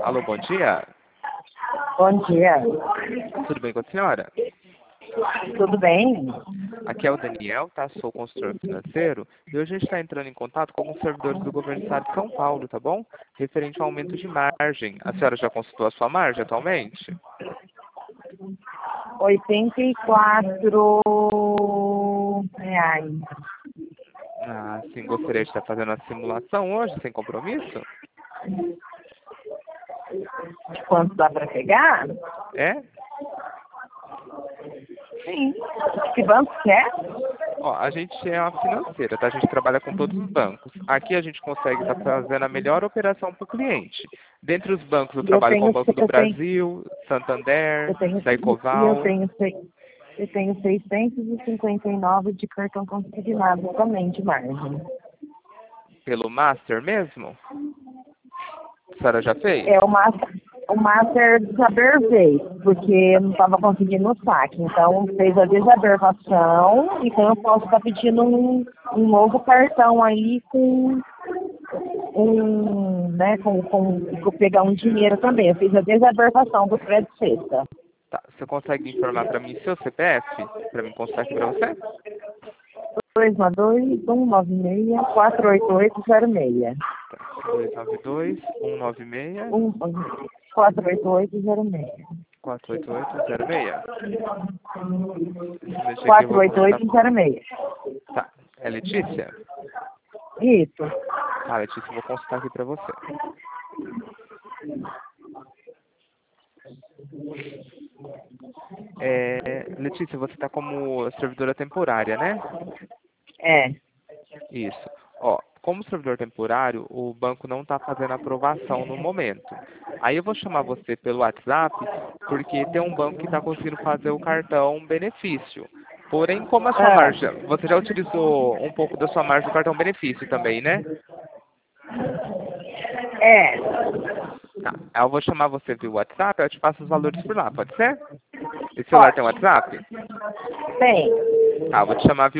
Alô, bom dia. Bom dia. Tudo bem com a senhora? Tudo bem? Aqui é o Daniel, tá? Sou consultor financeiro e hoje a gente está entrando em contato com alguns servidores do governo do estado de São Paulo, tá bom? Referente ao aumento de margem. A senhora já consultou a sua margem atualmente? 84 reais. Ah, sim. Gostaria de estar fazendo a simulação hoje, sem compromisso? Quanto dá para pegar? É? Sim. Que banco que é? Ó, a gente é uma financeira, tá? A gente trabalha com todos os bancos. Aqui a gente consegue estar fazendo a melhor operação para o cliente. Dentre os bancos, eu E eu trabalho com o tenho, Banco do eu tenho, Brasil, Santander, eu tenho, e eu Daicoval. tenho, eu tenho 659 de cartão consignado também de margem. Pelo Master mesmo? A senhora já fez? É o Master desabervei, porque não estava conseguindo o saque. Então fez a desabervação, então eu posso estar pedindo um novo cartão aí com pegar um dinheiro também. Eu fiz a desabervação do crédito sexta. Tá. Você consegue informar para mim seu CPF? Para mim constar aqui para você? 292-196-48806. Tá. 292-196-48806. 48806. 48806. 48806. Tá. É Letícia? Isso. Tá, Letícia, eu vou consultar aqui para você. Letícia, você está como servidora temporária, né? É. Isso. Ó, como servidor temporário, o banco não está fazendo aprovação no momento. Aí eu vou chamar você pelo WhatsApp, porque tem um banco que está conseguindo fazer o cartão benefício. Porém, como a sua margem, você já utilizou um pouco da sua margem do cartão benefício também, né? É. Tá. Aí eu vou chamar você via WhatsApp, eu te passo os valores por lá, pode ser? Esse celular Pode. tem WhatsApp? Tem. Tá, eu vou te chamar via